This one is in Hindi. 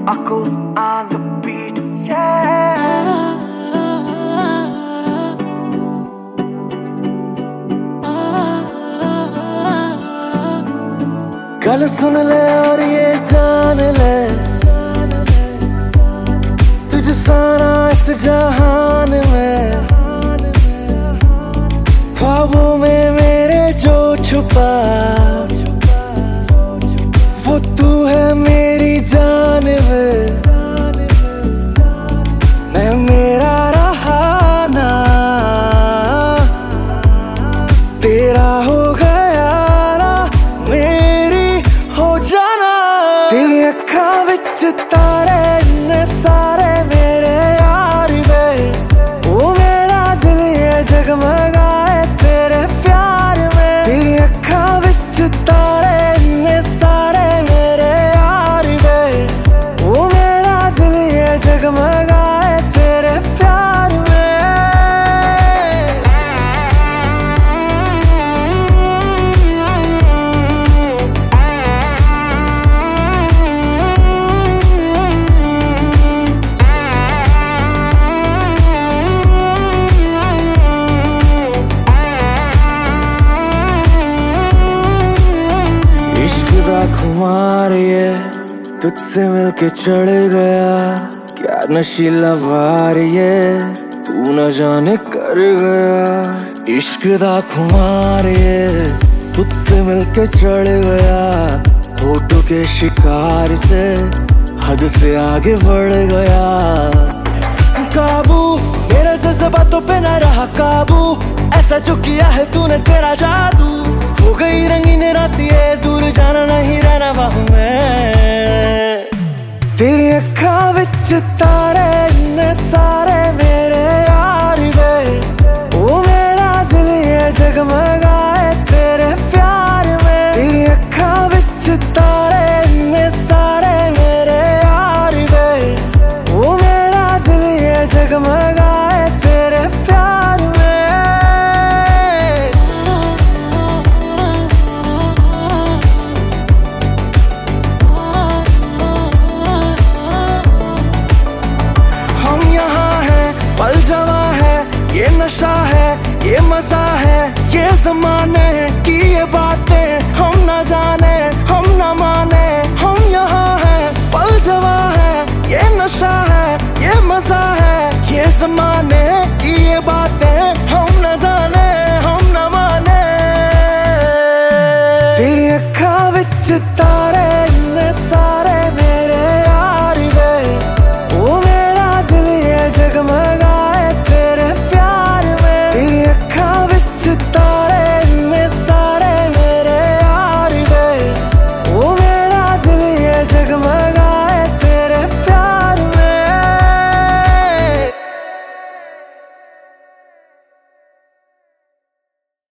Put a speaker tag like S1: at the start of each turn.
S1: Aku on the beat, yeah.
S2: गल सुन ले और ये जान ले, तुझ सारा इस जहान में, ख्वाबों में मेरे जो छुपा, वो तू है मेरी जान में। मैं मेरा रहा ना, तेरा हो गया ना, मेरी हो जाना। तेरी अखां विच तारे ने सारे मेरे यार वे, वो मेरा दिल ये जगमगाए तेरे प्यार में। तेरी अखां विच तारे ने सारे मेरे यार वे, वो मेरा दिल ये जगमगाए तेरे प्यार में। इश्क दा खुमार ये तुझसे मिलके चढ़ गया, क्या नशीला वार ये तू न जाने कर गया। इश्क दा खुमार ये तुझसे मिलके चढ़ गया, होठों के शिकार से हद से आगे बढ़ गया। काबू मेरे जज्बातों पे न रहा काबू, ऐसा जो किया है तूने तेरा जादू। हो गई रंगीन रात ये, दूर जाना नहीं रहना बाहों में। तेरी अखां विच तारे ने सारे मेरे यार वे, वो मेरा दिल ये जगमगाए तेरे प्यार में। तेरी अखां विच तारे ने सारे मेरे यार वे, वो मेरा दिल ये जगमगाए तेरे प्यार में। पल जवा है, ये नशा है, ये मजा है, ये जमाने की ये बातें हम न जाने, हम न माने। हम यहाँ हैं, पल जवा है, ये नशा है, ये मजा है, ये जमाने की ये बातें हम न जाने, हम न माने। तेरी अखां विच